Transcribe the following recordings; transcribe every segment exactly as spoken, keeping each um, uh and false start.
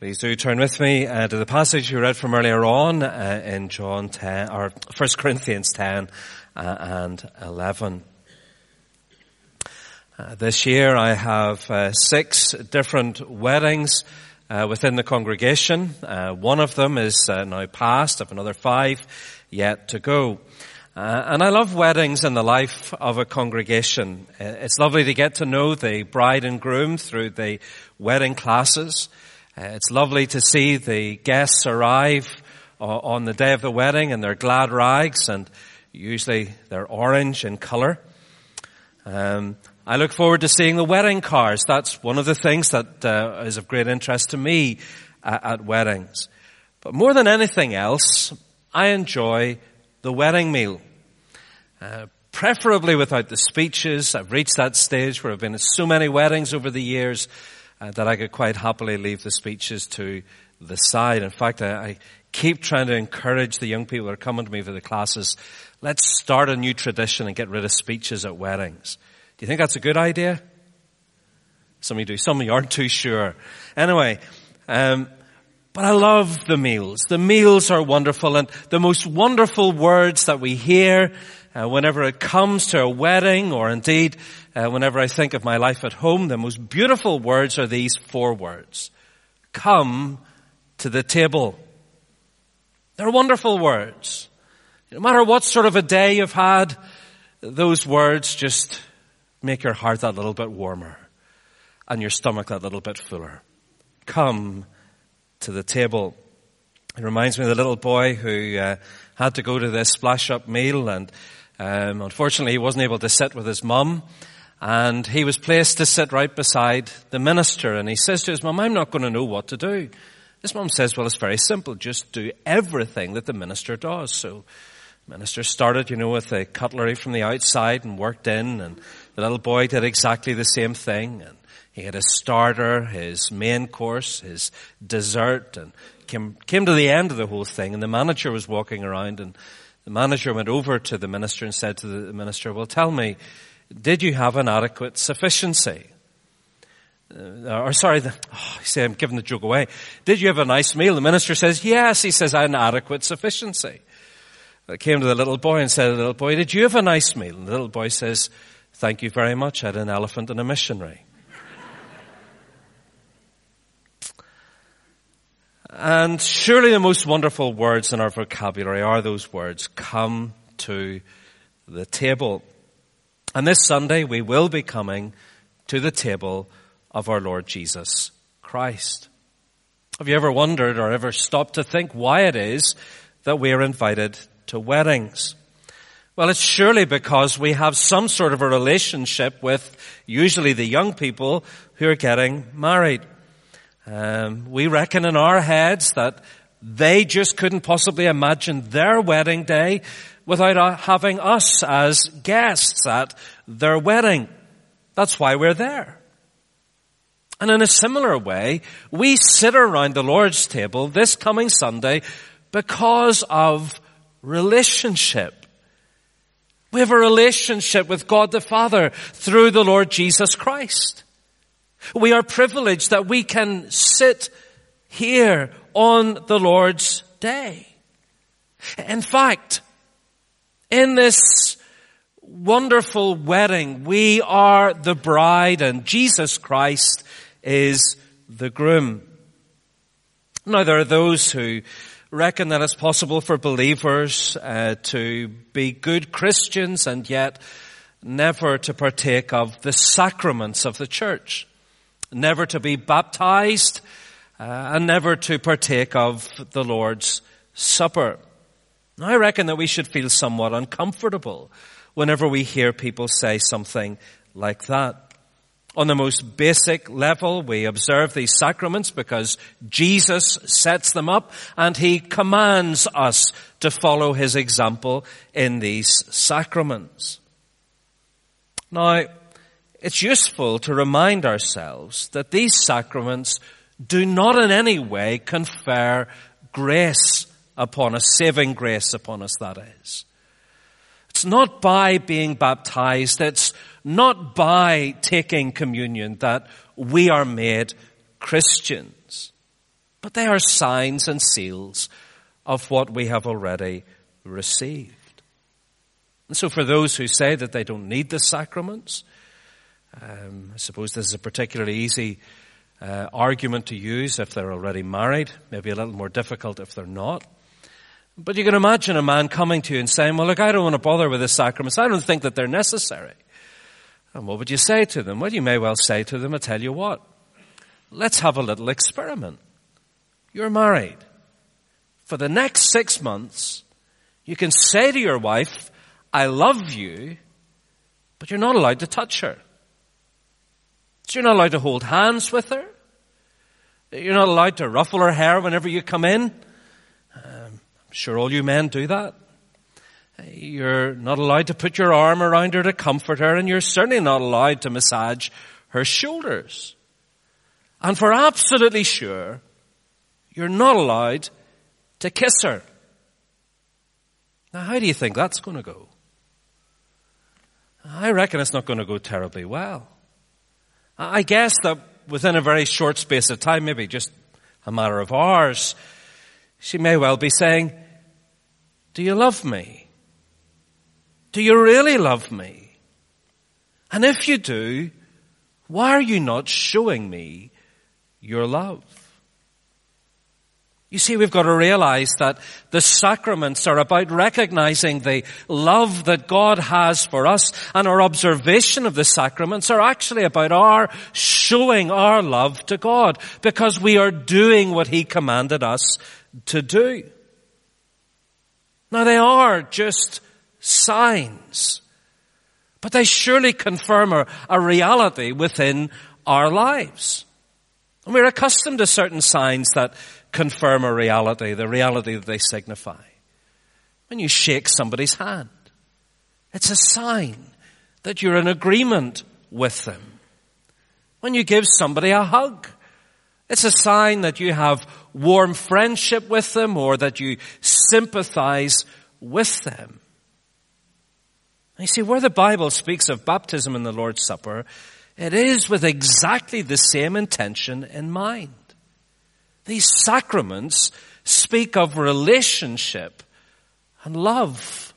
Please do turn with me uh, to the passage we read from earlier on uh, in John ten, or First Corinthians ten uh, and eleven. Uh, this year I have uh, six different weddings uh, within the congregation. Uh, one of them is uh, now past. I have another five yet to go. Uh, and I love weddings in the life of a congregation. Uh, it's lovely to get to know the bride and groom through the wedding classes. Uh, it's lovely to see the guests arrive uh, on the day of the wedding in their glad rags, and usually they're orange in colour. Um, I look forward to seeing the wedding cars. That's one of the things that uh, is of great interest to me at, at weddings. But more than anything else, I enjoy the wedding meal. Uh, preferably without the speeches. I've reached that stage where I've been at so many weddings over the years uh, that I could quite happily leave the speeches to the side. In fact, I, I keep trying to encourage the young people that are coming to me for the classes. Let's start a new tradition and get rid of speeches at weddings. Do you think that's a good idea? Some of you do. Some of you aren't too sure. Anyway, um, but I love the meals. The meals are wonderful, and the most wonderful words that we hear uh, whenever it comes to a wedding, or indeed uh, whenever I think of my life at home, the most beautiful words are these four words. Come to the table. They're wonderful words. No matter what sort of a day you've had, those words just make your heart that little bit warmer and your stomach that little bit fuller. Come to the table. It reminds me of the little boy who uh, had to go to this splash-up meal, and um, unfortunately he wasn't able to sit with his mum, and he was placed to sit right beside the minister, and he says to his mum, I'm not going to know what to do. His mum says, well, it's very simple. Just do everything that the minister does. So the minister started, you know, with the cutlery from the outside and worked in, and the little boy did exactly the same thing, and he had his starter, his main course, his dessert, and came, came to the end of the whole thing, and the manager was walking around, and the manager went over to the minister and said to the minister, well, tell me, did you have an adequate sufficiency? Uh, or sorry, the, oh, I say I'm giving the joke away. Did you have a nice meal? The minister says, yes. He says, I had an adequate sufficiency. I came to the little boy and said to the little boy, did you have a nice meal? And the little boy says, thank you very much. I had an elephant and a missionary. And surely the most wonderful words in our vocabulary are those words, come to the table. And this Sunday we will be coming to the table of our Lord Jesus Christ. Have you ever wondered or ever stopped to think why it is that we are invited to weddings? Well, it's surely because we have some sort of a relationship with usually the young people who are getting married. Um, we reckon in our heads that they just couldn't possibly imagine their wedding day without having us as guests at their wedding. That's why we're there. And in a similar way, we sit around the Lord's table this coming Sunday because of relationship. We have a relationship with God the Father through the Lord Jesus Christ. We are privileged that we can sit here on the Lord's day. In fact, in this wonderful wedding, we are the bride and Jesus Christ is the groom. Now, there are those who reckon that it's possible for believers uh, to be good Christians and yet never to partake of the sacraments of the church. Never to be baptized, uh, and never to partake of the Lord's Supper. I reckon that we should feel somewhat uncomfortable whenever we hear people say something like that. On the most basic level, we observe these sacraments because Jesus sets them up and he commands us to follow his example in these sacraments. Now, it's useful to remind ourselves that these sacraments do not in any way confer grace upon us, saving grace upon us, that is. It's not by being baptized, it's not by taking communion that we are made Christians. but they are signs and seals of what we have already received. And so for those who say that they don't need the sacraments, um, I suppose this is a particularly easy uh, argument to use if they're already married, maybe a little more difficult if they're not. But you can imagine a man coming to you and saying, well, look, I don't want to bother with the sacraments. I don't think that they're necessary. And what would you say to them? Well, you may well say to them, I tell you what, let's have a little experiment. You're married. For the next six months, you can say to your wife, I love you, but you're not allowed to touch her. So you're not allowed to hold hands with her. You're not allowed to ruffle her hair whenever you come in. Um, I'm sure all you men do that. You're not allowed to put your arm around her to comfort her, and you're certainly not allowed to massage her shoulders. And for absolutely sure, you're not allowed to kiss her. Now, how do you think that's going to go? I reckon it's not going to go terribly well. I guess that within a very short space of time, maybe just a matter of hours, she may well be saying, do you love me? Do you really love me? And if you do, why are you not showing me your love? You see, we've got to realize that the sacraments are about recognizing the love that God has for us, and our observation of the sacraments are actually about our showing our love to God, because we are doing what He commanded us to do. Now, they are just signs, but they surely confirm a, a reality within our lives. And we're accustomed to certain signs that confirm a reality, the reality that they signify. When you shake somebody's hand, it's a sign that you're in agreement with them. When you give somebody a hug, it's a sign that you have warm friendship with them or that you sympathize with them. And you see, where the Bible speaks of baptism in the Lord's Supper, it is with exactly the same intention in mind. These sacraments speak of relationship and love.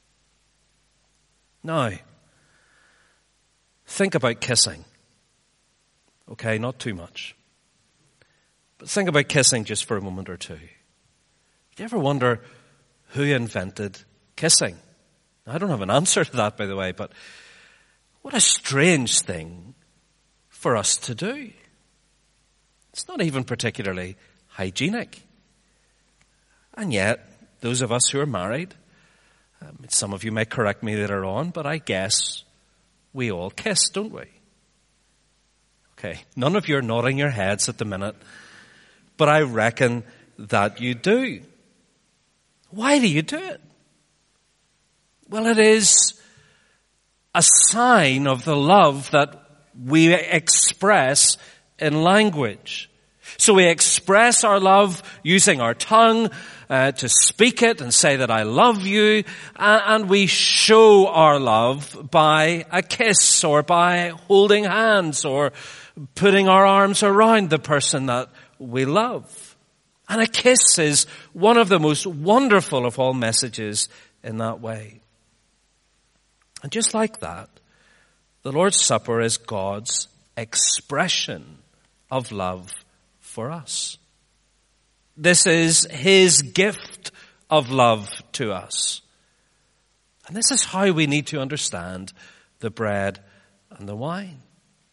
Now, think about kissing. Okay, not too much. But think about kissing just for a moment or two. Do you ever wonder who invented kissing? Now, I don't have an answer to that, by the way, but what a strange thing for us to do. It's not even particularly hygienic. And yet, those of us who are married, um, some of you may correct me later on, but I guess we all kiss, don't we? Okay, none of you are nodding your heads at the minute, but I reckon that you do. Why do you do it? Well, it is a sign of the love that we express in language. So we express our love using our tongue uh, to speak it and say that I love you, uh, and we show our love by a kiss or by holding hands or putting our arms around the person that we love. And a kiss is one of the most wonderful of all messages in that way. And just like that, the Lord's Supper is God's expression of love for us. This is His gift of love to us. And this is how we need to understand the bread and the wine.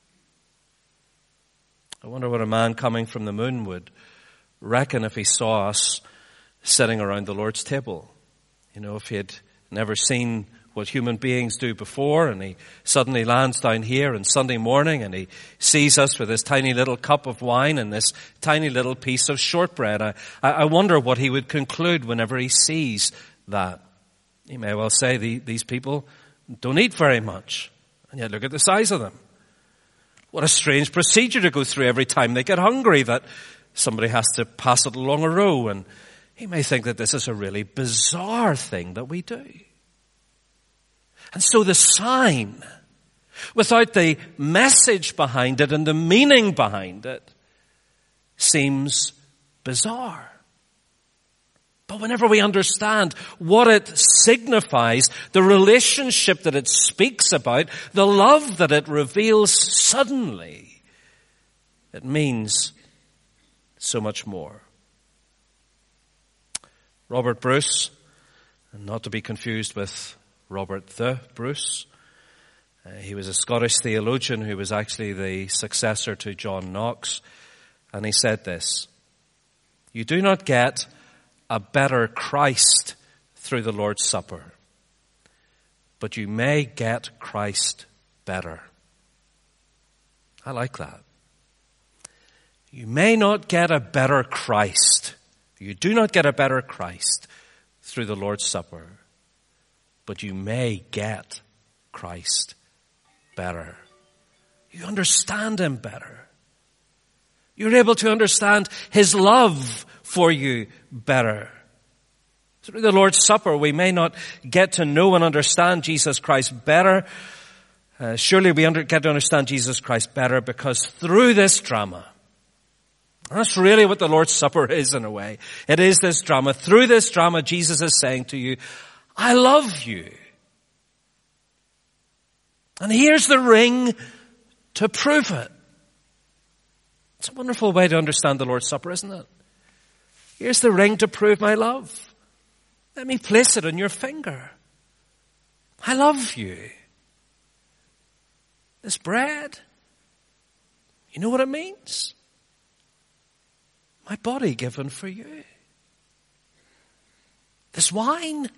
I wonder what a man coming from the moon would reckon if he saw us sitting around the Lord's table. You know, if he had never seen what human beings do before, and he suddenly lands down here on Sunday morning and he sees us with this tiny little cup of wine and this tiny little piece of shortbread. I, I wonder what he would conclude whenever he sees that. He may well say, the, these people don't eat very much, and yet look at the size of them. What a strange procedure to go through every time they get hungry, that somebody has to pass it along a row. And he may think that this is a really bizarre thing that we do. And so the sign, without the message behind it and the meaning behind it, seems bizarre. But whenever we understand what it signifies, the relationship that it speaks about, the love that it reveals, suddenly it means so much more. Robert Bruce, and not to be confused with Robert the Bruce, uh, he was a Scottish theologian who was actually the successor to John Knox, and he said this: "You do not get a better Christ through the Lord's Supper, but you may get Christ better." I like that. You may not get a better Christ. You do not get a better Christ through the Lord's Supper, but you may get Christ better. You understand him better. You're able to understand his love for you better. Through the Lord's Supper, we may not get to know and understand Jesus Christ better. Uh, surely we under, get to understand Jesus Christ better because through this drama, and that's really what the Lord's Supper is in a way. It is this drama. Through this drama, Jesus is saying to you, I love you. And here's the ring to prove it. It's a wonderful way to understand the Lord's Supper, isn't it? Here's the ring to prove my love. Let me place it on your finger. I love you. This bread, you know what it means? My body given for you. This wine,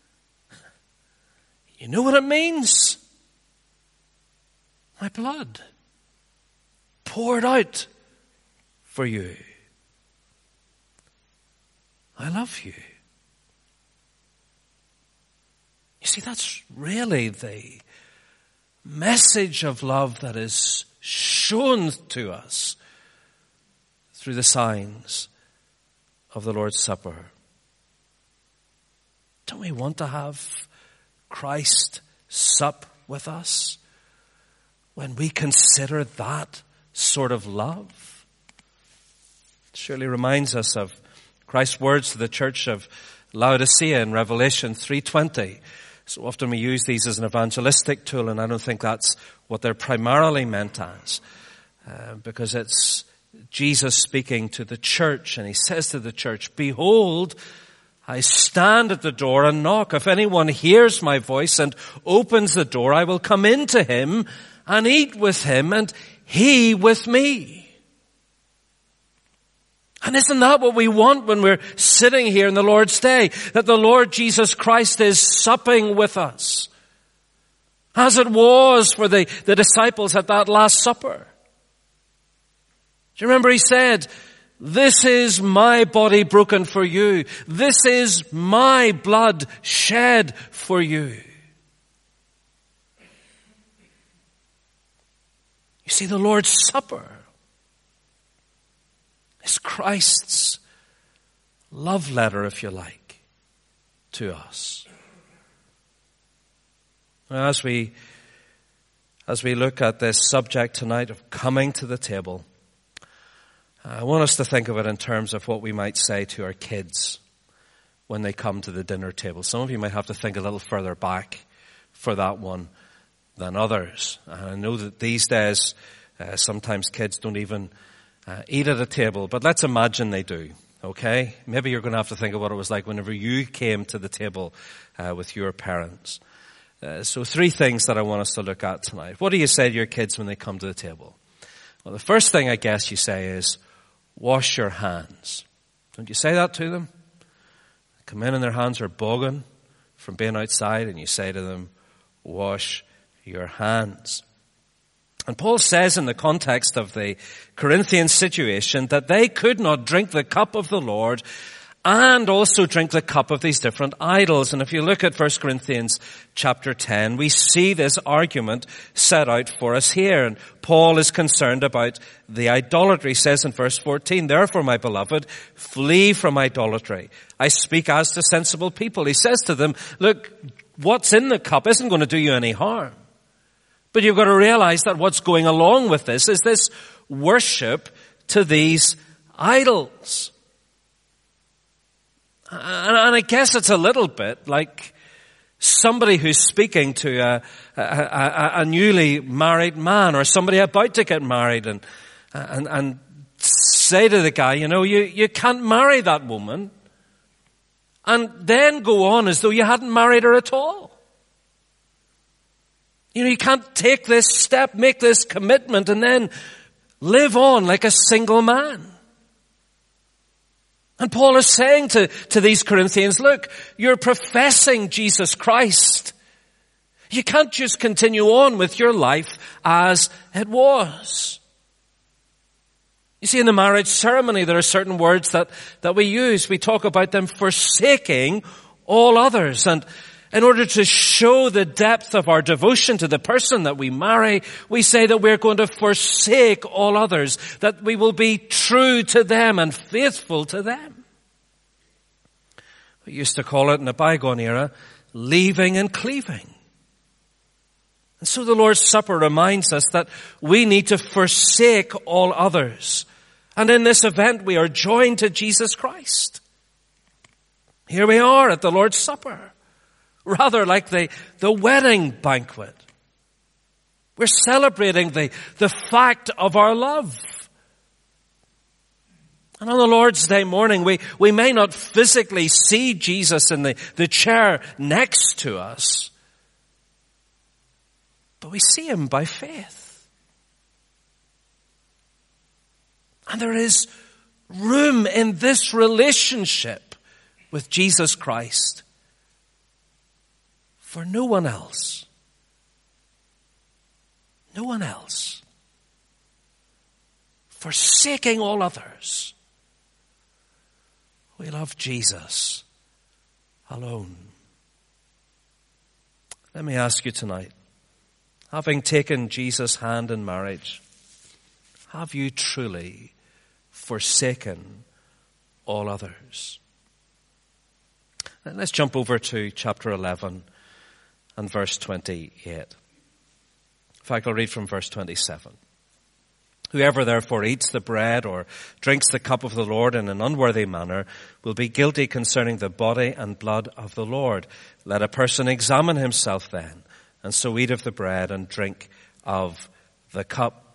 you know what it means? My blood poured out for you. I love you. You see, that's really the message of love that is shown to us through the signs of the Lord's Supper. Don't we want to have Christ sup with us when we consider that sort of love? It surely reminds us of Christ's words to the church of Laodicea in Revelation three twenty. So often we use these as an evangelistic tool, and I don't think that's what they're primarily meant as. Uh, because it's Jesus speaking to the church, and he says to the church, behold, I stand at the door and knock. If anyone hears my voice and opens the door, I will come into him and eat with him and he with me. And isn't that what we want when we're sitting here in the Lord's Day? That the Lord Jesus Christ is supping with us. As it was for the, the disciples at that Last Supper. Do you remember he said, this is my body broken for you. This is my blood shed for you. You see, the Lord's Supper is Christ's love letter, if you like, to us. As we, as we look at this subject tonight of coming to the table, I want us to think of it in terms of what we might say to our kids when they come to the dinner table. Some of you might have to think a little further back for that one than others. And I know that these days, uh, sometimes kids don't even uh, eat at a table, but let's imagine they do, okay? Maybe you're going to have to think of what it was like whenever you came to the table uh, with your parents. Uh, so three things that I want us to look at tonight. What do you say to your kids when they come to the table? Well, the first thing I guess you say is, wash your hands. Don't you say that to them? Come in and their hands are bogging from being outside, and you say to them, wash your hands. And Paul says in the context of the Corinthian situation that they could not drink the cup of the Lord and also drink the cup of these different idols. And if you look at First Corinthians chapter ten, we see this argument set out for us here. And Paul is concerned about the idolatry. He says in verse fourteen, therefore, my beloved, flee from idolatry. I speak as to sensible people. He says to them, look, what's in the cup isn't going to do you any harm. But you've got to realize that what's going along with this is this worship to these idols. And, and I guess it's a little bit like somebody who's speaking to a, a, a, a newly married man or somebody about to get married and, and, and say to the guy, you know, you, you can't marry that woman and then go on as though you hadn't married her at all. You know, you can't take this step, make this commitment and then live on like a single man. And Paul is saying to, to these Corinthians, look, you're professing Jesus Christ. You can't just continue on with your life as it was. You see, in the marriage ceremony, there are certain words that, that we use. We talk about them forsaking all others. And in order to show the depth of our devotion to the person that we marry, we say that we're going to forsake all others, that we will be true to them and faithful to them. We used to call it in the bygone era, leaving and cleaving. And so the Lord's Supper reminds us that we need to forsake all others. And in this event, we are joined to Jesus Christ. Here we are at the Lord's Supper. Rather like the, the wedding banquet. We're celebrating the, the fact of our love. And on the Lord's Day morning, we, we may not physically see Jesus in the, the chair next to us, but we see him by faith. And there is room in this relationship with Jesus Christ for no one else. No one else. Forsaking all others. We love Jesus alone. Let me ask you tonight, having taken Jesus' hand in marriage, have you truly forsaken all others? Now let's jump over to chapter eleven. And verse twenty-eight. In fact, I'll read from verse twenty-seven. Whoever therefore eats the bread or drinks the cup of the Lord in an unworthy manner will be guilty concerning the body and blood of the Lord. Let a person examine himself then, and so eat of the bread and drink of the cup.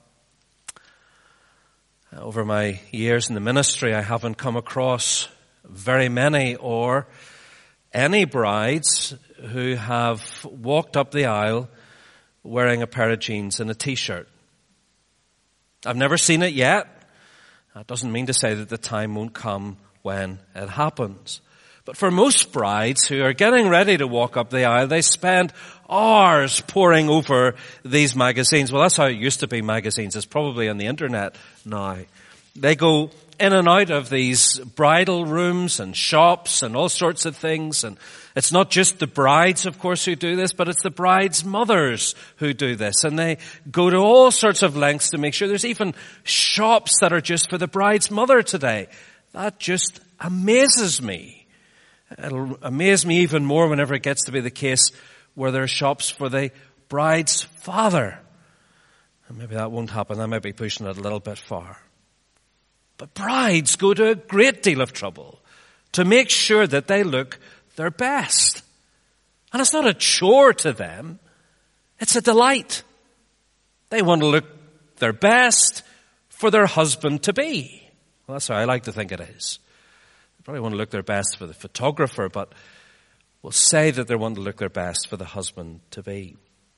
Over my years in the ministry, I haven't come across very many or any brides who have walked up the aisle wearing a pair of jeans and a t-shirt. I've never seen it yet. That doesn't mean to say that the time won't come when it happens. But for most brides who are getting ready to walk up the aisle, they spend hours poring over these magazines. Well, that's how it used to be, magazines. It's probably on the internet now. They go in and out of these bridal rooms and shops and all sorts of things. And it's not just the brides, of course, who do this, but it's the brides' mothers who do this. And they go to all sorts of lengths to make sure there's even shops that are just for the bride's mother today. That just amazes me. It'll amaze me even more whenever it gets to be the case where there are shops for the bride's father. And maybe that won't happen. I might be pushing it a little bit far. But brides go to a great deal of trouble to make sure that they look their best. And it's not a chore to them. It's a delight. They want to look their best for their husband to be. Well, that's how I like to think it is. They probably want to look their best for the photographer, but we'll say that they want to look their best for the husband to be.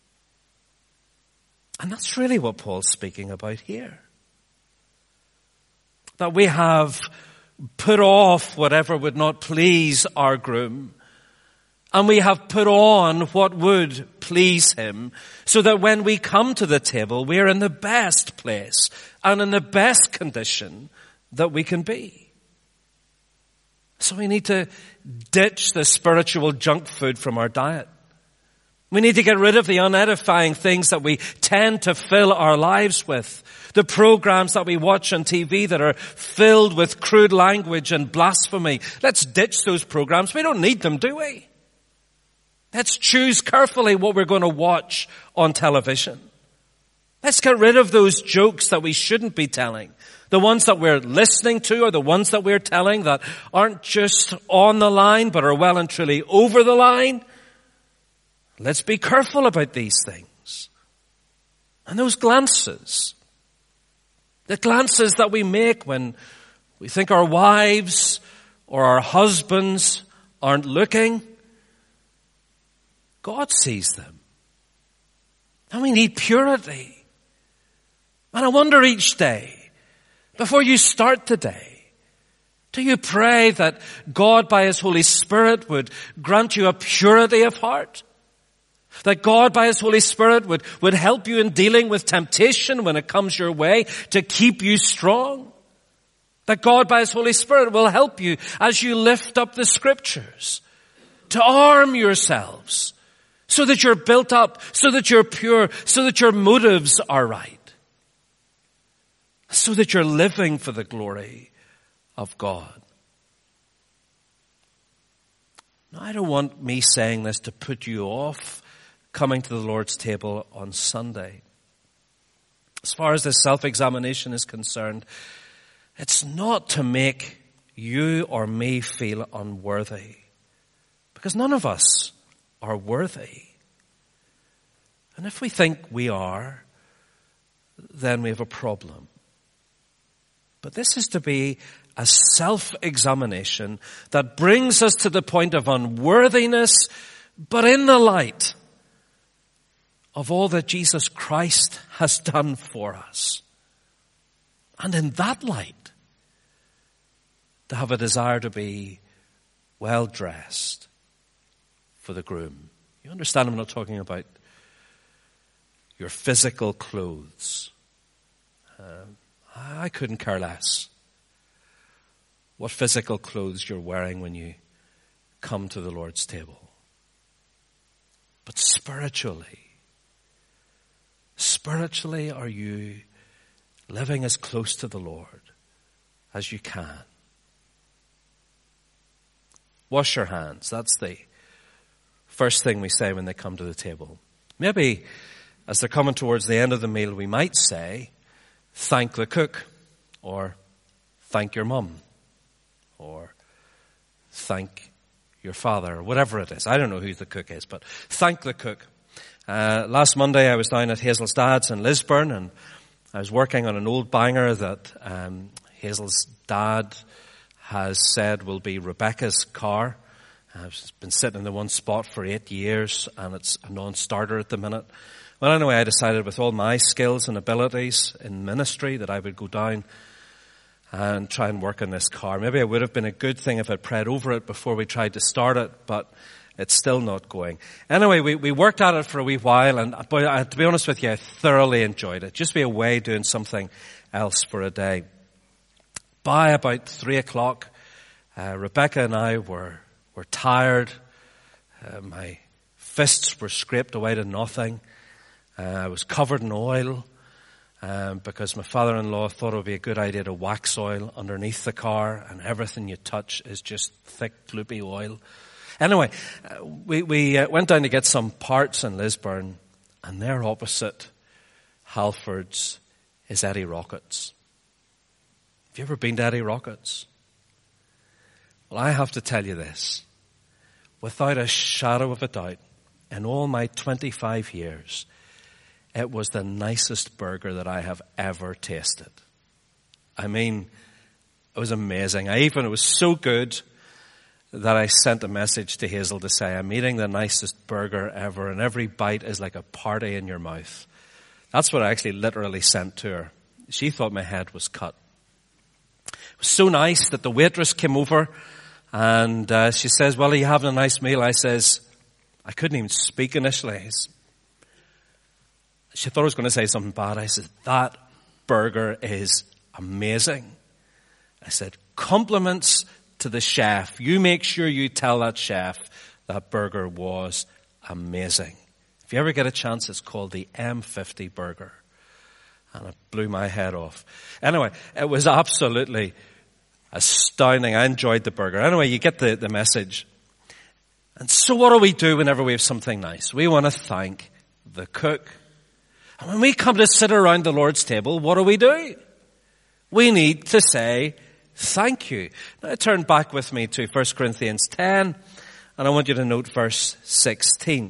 And that's really what Paul's speaking about here. That we have put off whatever would not please our groom, and we have put on what would please him, so that when we come to the table, we are in the best place and in the best condition that we can be. So we need to ditch the spiritual junk food from our diet. We need to get rid of the unedifying things that we tend to fill our lives with. The programs that we watch on T V that are filled with crude language and blasphemy. Let's ditch those programs. We don't need them, do we? Let's choose carefully what we're going to watch on television. Let's get rid of those jokes that we shouldn't be telling. The ones that we're listening to or the ones that we're telling that aren't just on the line but are well and truly over the line. Let's be careful about these things. And those glances, the glances that we make when we think our wives or our husbands aren't looking, God sees them. And we need purity. And I wonder each day, before you start today, do you pray that God by His Holy Spirit would grant you a purity of heart? That God by His Holy Spirit would, would help you in dealing with temptation when it comes your way to keep you strong? That God by His Holy Spirit will help you as you lift up the Scriptures to arm yourselves so that you're built up, so that you're pure, so that your motives are right. So that you're living for the glory of God. Now, I don't want me saying this to put you off coming to the Lord's table on Sunday. As far as this self-examination is concerned, it's not to make you or me feel unworthy. Because none of us are worthy. And if we think we are, then we have a problem. But this is to be a self-examination that brings us to the point of unworthiness, but in the light of all that Jesus Christ has done for us. And in that light, to have a desire to be well dressed for the groom. You understand I'm not talking about your physical clothes. Um, I couldn't care less what physical clothes you're wearing when you come to the Lord's table. But spiritually, spiritually are you living as close to the Lord as you can? Wash your hands. That's the first thing we say when they come to the table. Maybe as they're coming towards the end of the meal, we might say, thank the cook, or thank your mum, or thank your father, or whatever it is. I don't know who the cook is, but thank the cook. Uh, last Monday I was down at Hazel's dad's in Lisburn, and I was working on an old banger that um, Hazel's dad has said will be Rebecca's car. Uh, it's been sitting in the one spot for eight years, and it's a non-starter at the minute. Well, anyway, I decided with all my skills and abilities in ministry that I would go down and try and work on this car. Maybe it would have been a good thing if I'd prayed over it before we tried to start it, but it's still not going. Anyway, we, we worked at it for a wee while, and boy, I, to be honest with you, I thoroughly enjoyed it. Just be away doing something else for a day. By about three o'clock, uh, Rebecca and I were, were tired. Uh, my fists were scraped away to nothing. Uh, I was covered in oil um, because my father-in-law thought it would be a good idea to wax oil underneath the car, and everything you touch is just thick, gloopy oil. Anyway, uh, we, we uh, went down to get some parts in Lisburn, and there opposite Halfords is Eddie Rockets. Have you ever been to Eddie Rockets? Well, I have to tell you this. Without a shadow of a doubt, in all my twenty-five years, it was the nicest burger that I have ever tasted. I mean, it was amazing. I even, it was so good that I sent a message to Hazel to say, I'm eating the nicest burger ever, and every bite is like a party in your mouth. That's what I actually literally sent to her. She thought my head was cut. It was so nice that the waitress came over, and uh, she says, well, are you having a nice meal? I says, I couldn't even speak initially. She thought I was going to say something bad. I said, that burger is amazing. I said, compliments to the chef. You make sure you tell that chef that burger was amazing. If you ever get a chance, it's called the M fifty burger. And it blew my head off. Anyway, it was absolutely astounding. I enjoyed the burger. Anyway, you get the, the message. And so what do we do whenever we have something nice? We want to thank the cook. And when we come to sit around the Lord's table, what do we do? We need to say thank you. Now turn back with me to First Corinthians ten, and I want you to note verse sixteen.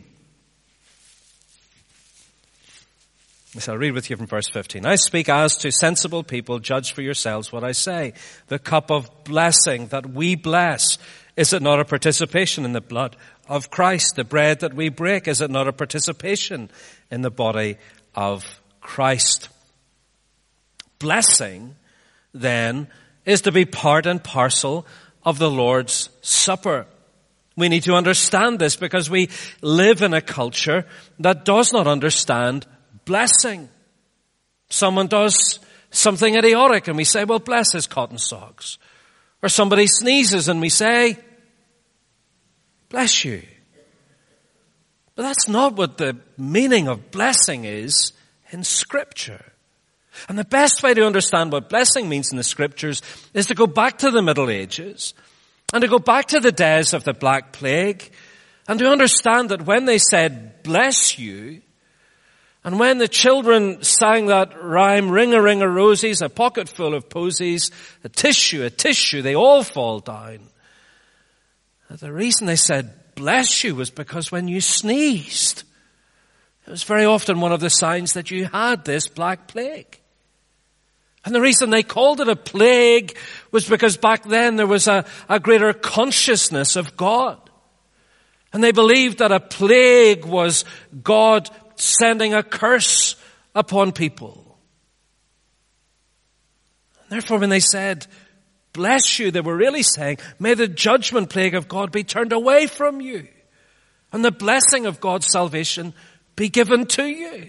So I'll read with you from verse fifteen. I speak as to sensible people, judge for yourselves what I say. The cup of blessing that we bless, is it not a participation in the blood of Christ? The bread that we break, is it not a participation in the body of Christ? Blessing, then, is to be part and parcel of the Lord's Supper. We need to understand this because we live in a culture that does not understand blessing. Someone does something idiotic and we say, well, bless his cotton socks. Or somebody sneezes and we say, bless you. But that's not what the meaning of blessing is in Scripture. And the best way to understand what blessing means in the Scriptures is to go back to the Middle Ages and to go back to the days of the Black Plague and to understand that when they said, bless you, and when the children sang that rhyme, ring-a-ring-a-rosies, a pocket full of posies, a tissue, a tissue, they all fall down. The reason they said, bless you, was because when you sneezed, it was very often one of the signs that you had this Black Plague. And the reason they called it a plague was because back then there was a, a greater consciousness of God. And they believed that a plague was God sending a curse upon people. And therefore, when they said, bless you, they were really saying, may the judgment plague of God be turned away from you, and the blessing of God's salvation be given to you.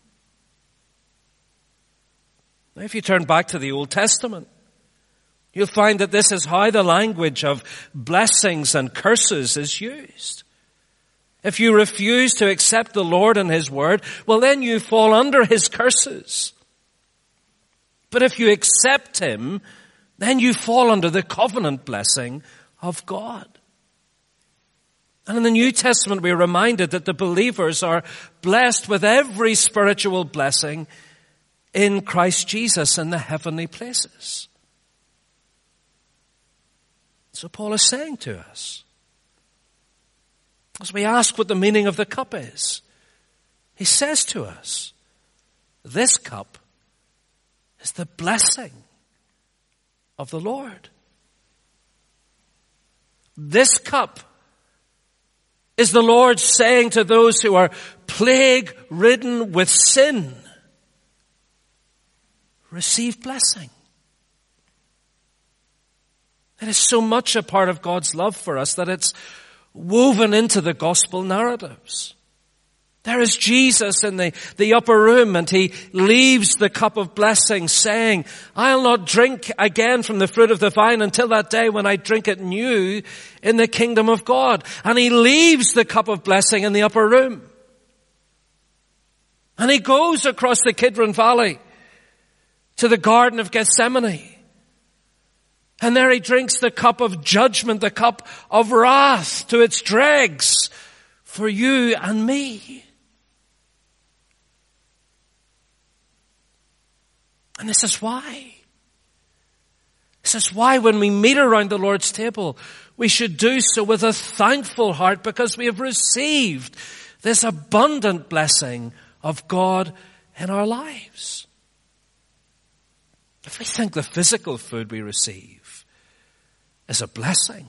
Now, if you turn back to the Old Testament, you'll find that this is how the language of blessings and curses is used. If you refuse to accept the Lord and His word, well, then you fall under His curses. But if you accept Him, then you fall under the covenant blessing of God. And in the New Testament, we're reminded that the believers are blessed with every spiritual blessing in Christ Jesus in the heavenly places. So Paul is saying to us, as we ask what the meaning of the cup is, he says to us, this cup is the blessing of the Lord. This cup is the Lord saying to those who are plague-ridden with sin, receive blessing. It is so much a part of God's love for us that it's woven into the gospel narratives. There is Jesus in the, the upper room, and he leaves the cup of blessing saying, I'll not drink again from the fruit of the vine until that day when I drink it new in the kingdom of God. And he leaves the cup of blessing in the upper room. And he goes across the Kidron Valley to the Garden of Gethsemane. And there he drinks the cup of judgment, the cup of wrath to its dregs for you and me. And this is why. This is why when we meet around the Lord's table, we should do so with a thankful heart, because we have received this abundant blessing of God in our lives. If we think the physical food we receive is a blessing,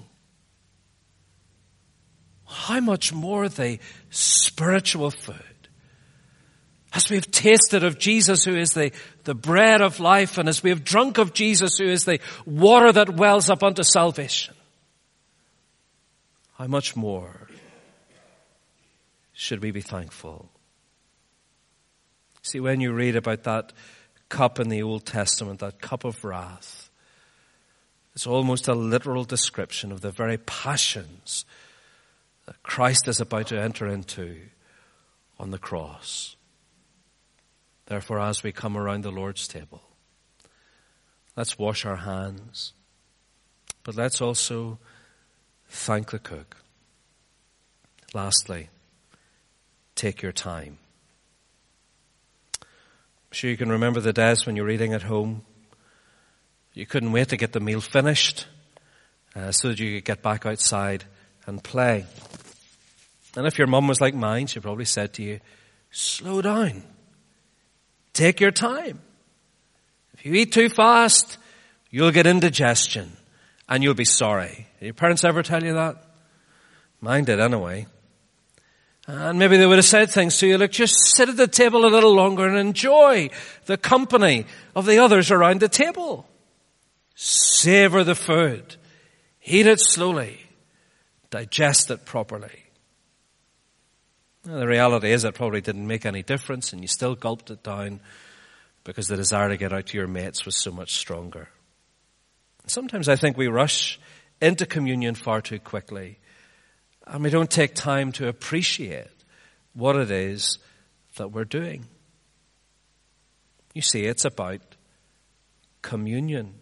how much more the spiritual food? As we have tasted of Jesus, who is the, the bread of life, and as we have drunk of Jesus, who is the water that wells up unto salvation, how much more should we be thankful? See, when you read about that cup in the Old Testament, that cup of wrath, it's almost a literal description of the very passions that Christ is about to enter into on the cross. Therefore, as we come around the Lord's table, let's wash our hands, but let's also thank the cook. Lastly, take your time. I'm sure you can remember the days when you're eating at home You couldn't wait to get the meal finished uh, so that you could get back outside and play. And if your mum was like mine, she probably said to you, slow down. Take your time. If you eat too fast, you'll get indigestion and you'll be sorry. Did your parents ever tell you that? Mine did anyway. And maybe they would have said things to you, look, just sit at the table a little longer and enjoy the company of the others around the table. Savor the food. Eat it slowly. Digest it properly. Now, the reality is it probably didn't make any difference and you still gulped it down because the desire to get out to your mates was so much stronger. Sometimes I think we rush into communion far too quickly and we don't take time to appreciate what it is that we're doing. You see, it's about communion.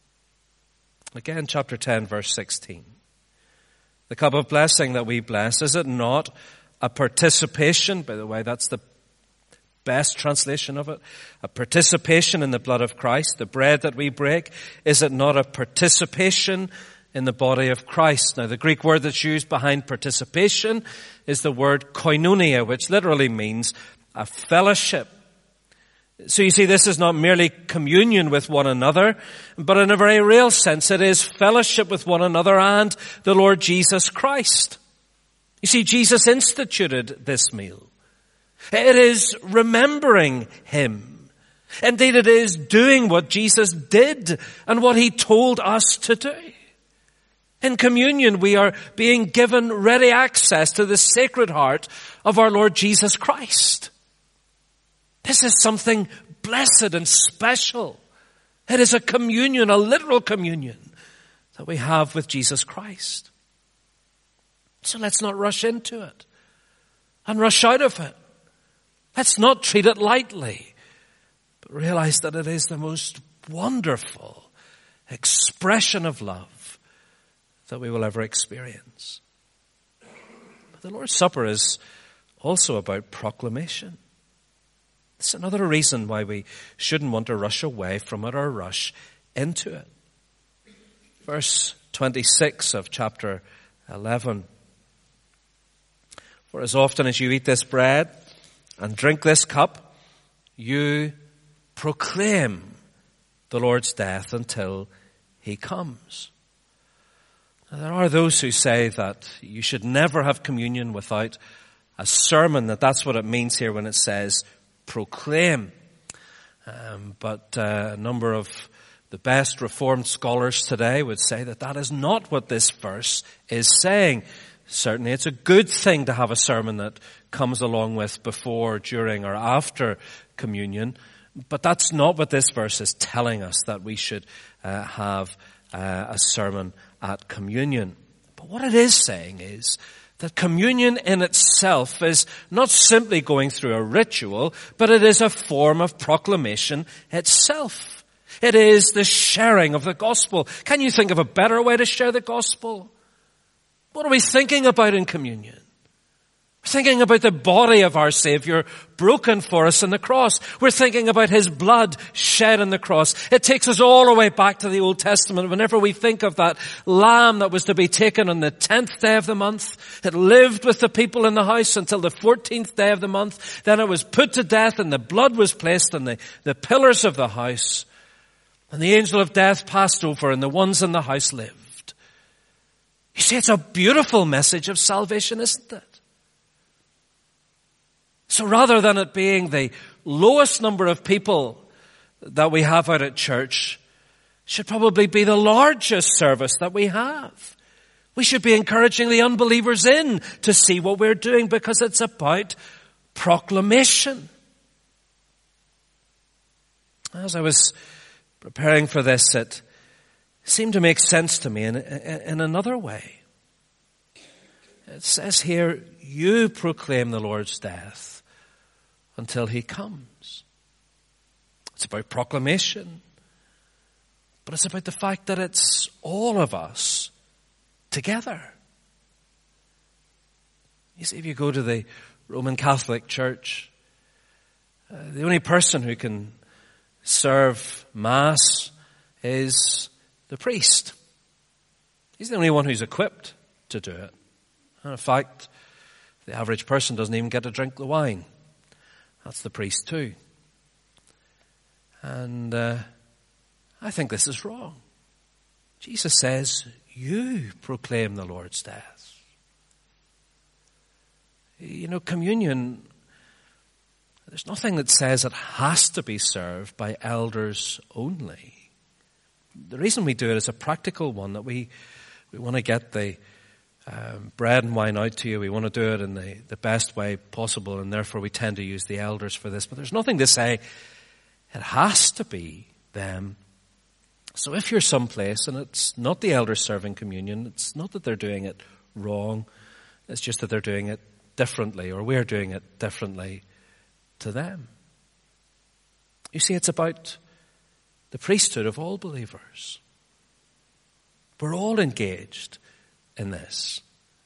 Again, chapter ten, verse sixteen. The cup of blessing that we bless, is it not a participation? By the way, that's the best translation of it. A participation in the blood of Christ. The bread that we break, is it not a participation in the body of Christ? Now, the Greek word that's used behind participation is the word koinonia, which literally means a fellowship. So you see, this is not merely communion with one another, but in a very real sense, it is fellowship with one another and the Lord Jesus Christ. You see, Jesus instituted this meal. It is remembering Him. Indeed, it is doing what Jesus did and what He told us to do. In communion, we are being given ready access to the Sacred Heart of our Lord Jesus Christ. This is something blessed and special. It is a communion, a literal communion that we have with Jesus Christ. So let's not rush into it and rush out of it. Let's not treat it lightly, but realize that it is the most wonderful expression of love that we will ever experience. But the Lord's Supper is also about proclamation. It's another reason why we shouldn't want to rush away from it or rush into it. Verse twenty-six of chapter eleven. For as often as you eat this bread and drink this cup, you proclaim the Lord's death until He comes. Now, there are those who say that you should never have communion without a sermon, that that's what it means here when it says proclaim. Um, but uh, a number of the best Reformed scholars today would say that that is not what this verse is saying. Certainly it's a good thing to have a sermon that comes along with before, during, or after communion. But that's not what this verse is telling us, that we should uh, have uh, a sermon at communion. But what it is saying is that communion in itself is not simply going through a ritual, but it is a form of proclamation itself. It is the sharing of the gospel. Can you think of a better way to share the gospel? What are we thinking about in communion? We're thinking about the body of our Savior broken for us on the cross. We're thinking about His blood shed on the cross. It takes us all the way back to the Old Testament. Whenever we think of that lamb that was to be taken on the tenth day of the month, it lived with the people in the house until the fourteenth day of the month. Then it was put to death and the blood was placed on the, the pillars of the house. And the angel of death passed over and the ones in the house lived. You see, it's a beautiful message of salvation, isn't it? So rather than it being the lowest number of people that we have out at church, it should probably be the largest service that we have. We should be encouraging the unbelievers in to see what we're doing, because it's about proclamation. As I was preparing for this, it seemed to make sense to me in, in, in another way. It says here, you proclaim the Lord's death until He comes. It's about proclamation, but it's about the fact that it's all of us together. You see, if you go to the Roman Catholic Church, uh, the only person who can serve Mass is the priest. He's the only one who's equipped to do it. And in fact, the average person doesn't even get to drink the wine. That's the priest too. And uh, I think this is wrong. Jesus says, you proclaim the Lord's death. You know, communion, there's nothing that says it has to be served by elders only. The reason we do it is a practical one, that we, we want to get the um, bread and wine out to you. We want to do it in the, the best way possible, and therefore we tend to use the elders for this. But there's nothing to say it has to be them. So if you're someplace and it's not the elders serving communion, it's not that they're doing it wrong. It's just that they're doing it differently, or we're doing it differently to them. You see, it's about the priesthood of all believers. We're all engaged in this.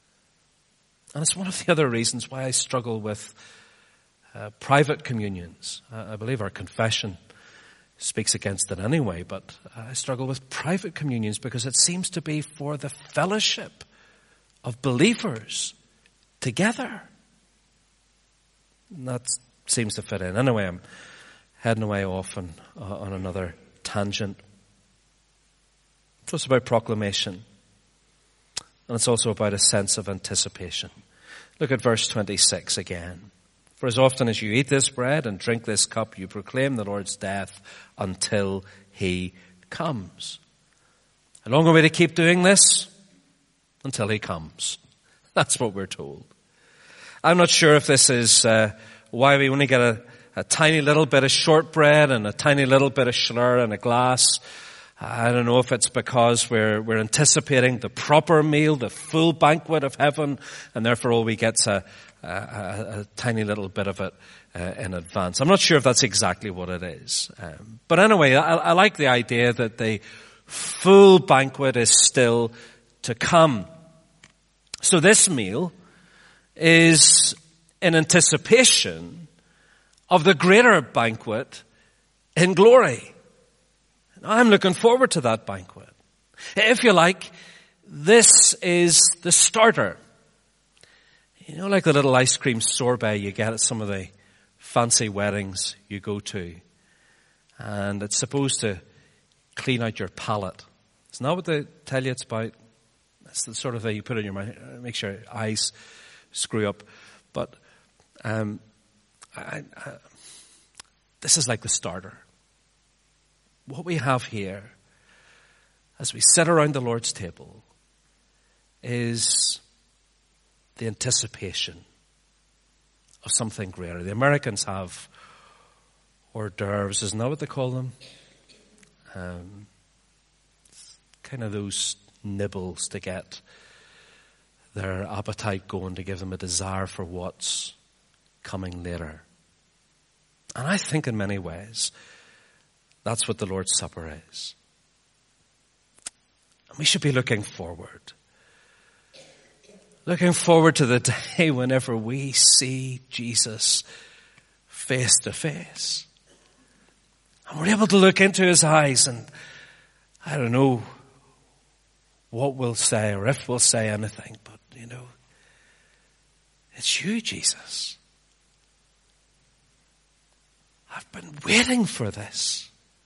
And it's one of the other reasons why I struggle with uh, private communions. I, I believe our confession speaks against it anyway, but I struggle with private communions because it seems to be for the fellowship of believers together. And that seems to fit in. Anyway, I'm heading away off on, uh, on another tangent. So it's about proclamation. And it's also about a sense of anticipation. Look at verse twenty-six again. For as often as you eat this bread and drink this cup, you proclaim the Lord's death until he comes. How long are we to keep doing this? Until he comes. That's what we're told. I'm not sure if this is uh, why we only get a, a tiny little bit of shortbread and a tiny little bit of schnurr in a glass. I don't know if it's because we're we're anticipating the proper meal, the full banquet of heaven, and therefore all we get's a, a, a, a tiny little bit of it uh, in advance. I'm not sure if that's exactly what it is. Um, but anyway, I, I like the idea that the full banquet is still to come. So this meal is in anticipation of the greater banquet in glory. I'm looking forward to that banquet. If you like, this is the starter. You know, like the little ice cream sorbet you get at some of the fancy weddings you go to. And it's supposed to clean out your palate. Isn't that what they tell you it's about? That's the sort of thing you put in your mouth, make sure your eyes screw up. But um, I, I, this is like the starter. What we have here, as we sit around the Lord's table, is the anticipation of something greater. The Americans have hors d'oeuvres, isn't that what they call them? Um, kind of those nibbles to get their appetite going, to give them a desire for what's coming later. And I think in many ways, that's what the Lord's Supper is. And we should be looking forward. Looking forward to the day whenever we see Jesus face to face. And we're able to look into his eyes and I don't know what we'll say or if we'll say anything, but you know, it's you, Jesus. I've been waiting for this.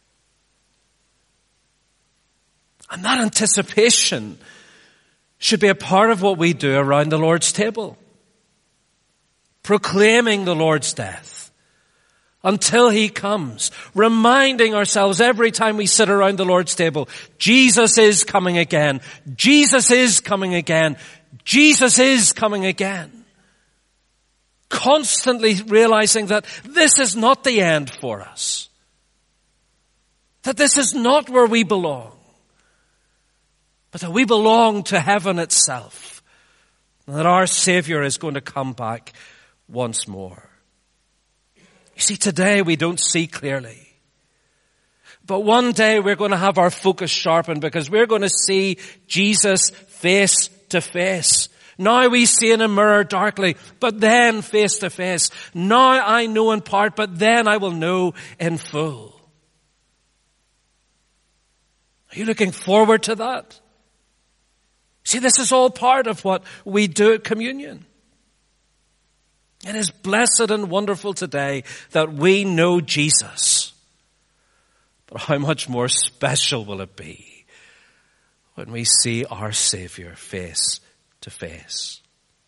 And that anticipation should be a part of what we do around the Lord's table. Proclaiming the Lord's death until he comes. Reminding ourselves every time we sit around the Lord's table, Jesus is coming again. Jesus is coming again. Jesus is coming again. Constantly realizing that this is not the end for us. That this is not where we belong. But that we belong to heaven itself. And that our Savior is going to come back once more. You see, today we don't see clearly. But one day we're going to have our focus sharpened because we're going to see Jesus face to face. Now we see in a mirror darkly, but then face to face. Now I know in part, but then I will know in full. Are you looking forward to that? See, this is all part of what we do at communion. It is blessed and wonderful today that we know Jesus. But how much more special will it be when we see our Savior face to face?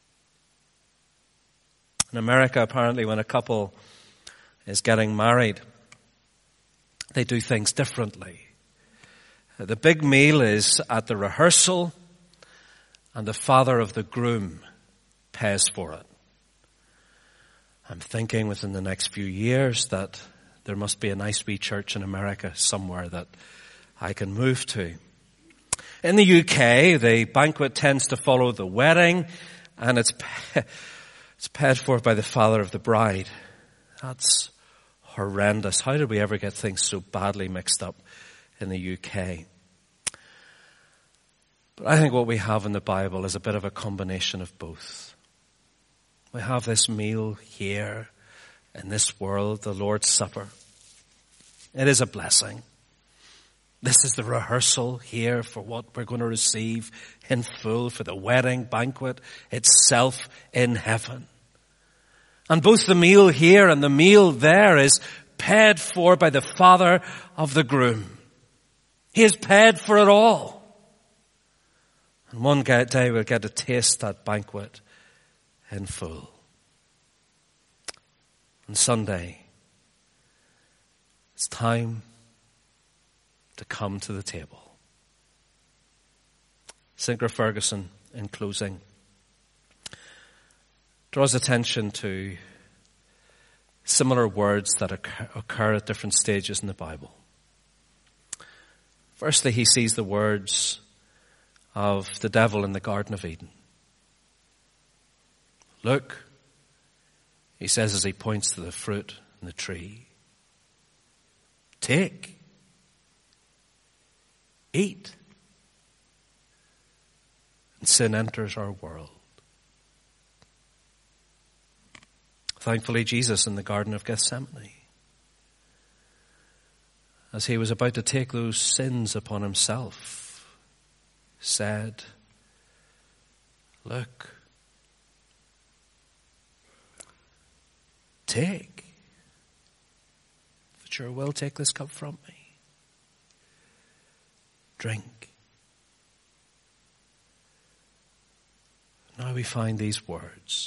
In America, apparently, when a couple is getting married, they do things differently. The big meal is at the rehearsal, and the father of the groom pays for it. I'm thinking within the next few years that there must be a nice wee church in America somewhere that I can move to. In the U K, the banquet tends to follow the wedding, and it's it's paid for by the father of the bride. That's horrendous. How did we ever get things so badly mixed up in the U K? But I think what we have in the Bible is a bit of a combination of both. We have this meal here in this world, the Lord's Supper. It is a blessing. This is the rehearsal here for what we're going to receive in full for the wedding banquet itself in heaven. And both the meal here and the meal there is paid for by the father of the groom. He has paid for it all. And one day we'll get to taste that banquet in full. On Sunday, it's time to come to the table. Sinclair Ferguson, in closing, draws attention to similar words that occur at different stages in the Bible. Firstly, he sees the words of the devil in the Garden of Eden. Look, he says as he points to the fruit in the tree. Take. Eat. And sin enters our world. Thankfully, Jesus in the Garden of Gethsemane, as he was about to take those sins upon himself, said, look, take, that your will take this cup from me. Drink. Now we find these words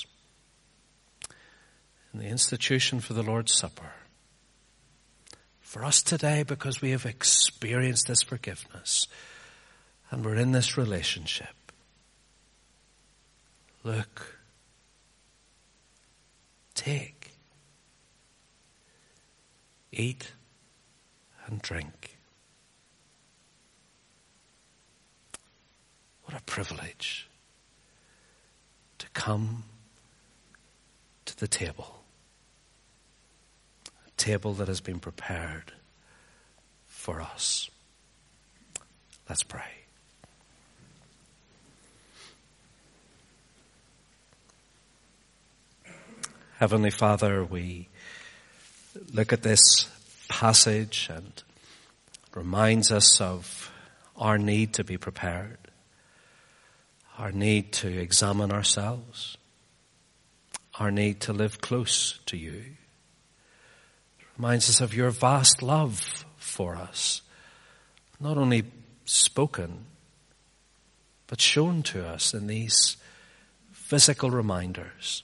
in the institution for the Lord's Supper. For us today, because we have experienced this forgiveness and we're in this relationship. Look, take, eat, and drink. What a privilege to come to the table. A table that has been prepared for us. Let's pray. Heavenly Father, we look at this passage and it reminds us of our need to be prepared, our need to examine ourselves, our need to live close to you. It reminds us of your vast love for us, not only spoken, but shown to us in these physical reminders.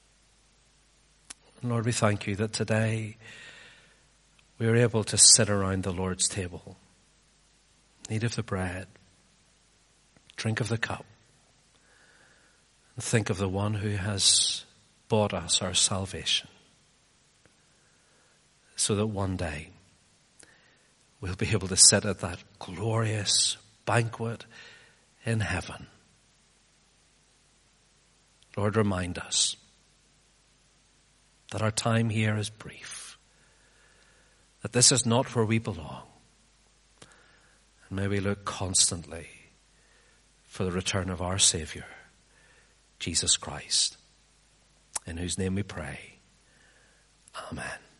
Lord, we thank you that today we are able to sit around the Lord's table, eat of the bread, drink of the cup, and think of the one who has bought us our salvation, so that one day we'll be able to sit at that glorious banquet in heaven. Lord, remind us that our time here is brief, that this is not where we belong. And may we look constantly for the return of our Savior, Jesus Christ, in whose name we pray. Amen.